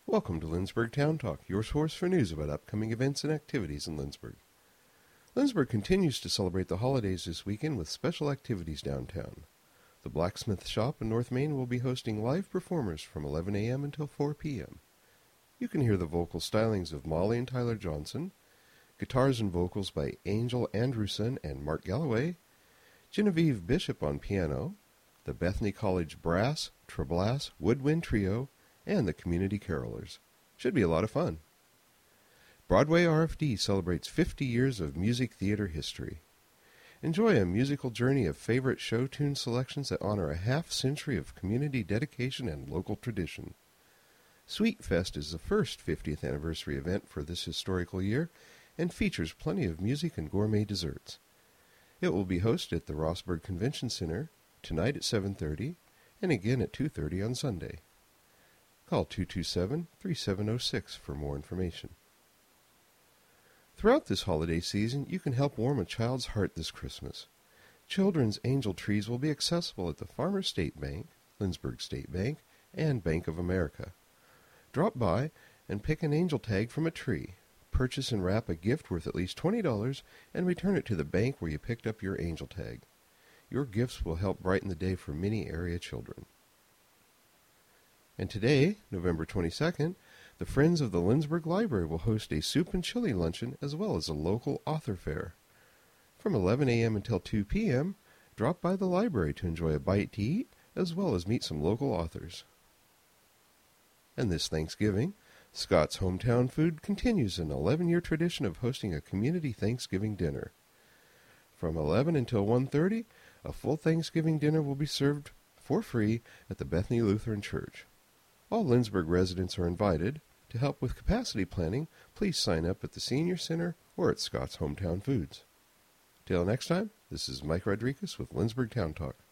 Welcome to Lindsborg Town Talk, your source for news about upcoming events and activities in Lindsborg. Lindsborg continues to celebrate the holidays this weekend with special activities downtown. The Blacksmith Shop in North Main will be hosting live performers from 11 a.m. until 4 p.m. You can hear the vocal stylings of Molly and Tyler Johnson, guitars and vocals by Angel Andrewson and Mark Galloway, Genevieve Bishop on piano, the Bethany College Brass, Treblass, Woodwind Trio, and the Community Carolers. Should be a lot of fun. Broadway RFD celebrates 50 years of music theater history. Enjoy a musical journey of favorite show tune selections that honor a half-century of community dedication and local tradition. Sweet Fest is the first 50th anniversary event for this historical year and features plenty of music and gourmet desserts. It will be hosted at the Rossburg Convention Center tonight at 7:30 and again at 2:30 on Sunday. Call 227-3706 for more information. Throughout this holiday season, you can help warm a child's heart this Christmas. Children's angel trees will be accessible at the Farmers State Bank, Lindsborg State Bank, and Bank of America. Drop by and pick an angel tag from a tree. Purchase and wrap a gift worth at least $20 and return it to the bank where you picked up your angel tag. Your gifts will help brighten the day for many area children. And today, November 22nd, the Friends of the Lindsborg Library will host a soup and chili luncheon as well as a local author fair. From 11 a.m. until 2 p.m., drop by the library to enjoy a bite to eat as well as meet some local authors. And this Thanksgiving, Scott's Hometown Food continues an 11-year tradition of hosting a community Thanksgiving dinner. From 11 until 1:30, a full Thanksgiving dinner will be served for free at the Bethany Lutheran Church. All Lindsborg residents are invited. To help with capacity planning, please sign up at the Senior Center or at Scott's Hometown Foods. Till next time, this is Mike Rodriguez with Lindsborg Town Talk.